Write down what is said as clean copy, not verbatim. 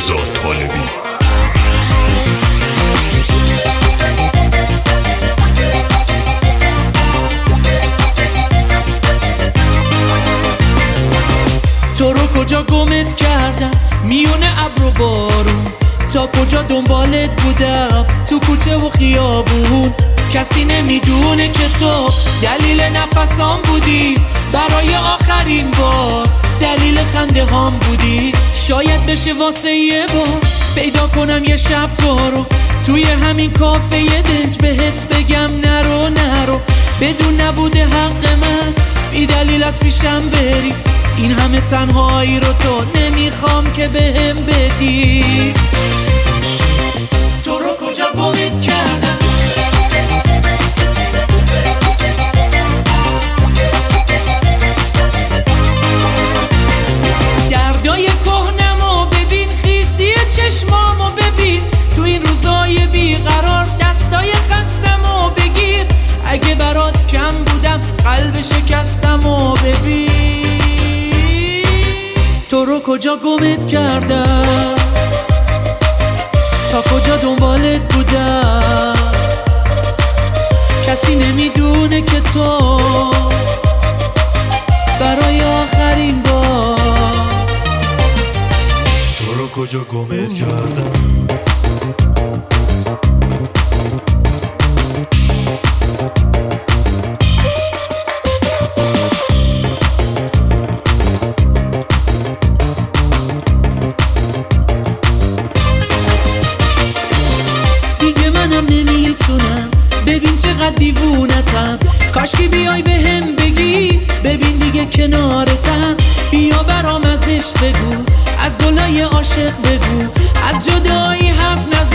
رضا طالبی. تو رو کجا گمت کردم میونه ابر و بارون، تا کجا دنبالت بودم تو کوچه و خیابون. کسی نمیدونه که تو دلیل نفسام بودی، برای آخرین بار دلیل خنده هام بودی. شاید بشه واسه یه بار پیدا کنم یه شب تو رو توی همین کافه یه دنج بهت بگم نرو نرو، بدون نبوده حق من بی دلیل از پیشم بری. این همه تنهایی رو تو نمیخوام که بهم بدی. تو رو کجا گمت کردم، دردای کهنمو ببین، خیسی چشمامو ببین، تو این روزای بیقرار دستای خستمو بگیر. اگه برات کم بودم قلب شکستمو ببین. تو رو کجا گمت کردم، تا کجا دنبالت بودم. کسی نمیدونه که تو برای آخرین بار تو رو کجا گمت کردم. نمیتونم ببین چقدر دیوونتم، کاشکی بیای بهم بگی ببین دیگه کنارتم. بیا برام از عشق بگو، از گلای عاشق بگو، از جدایی حرف نزن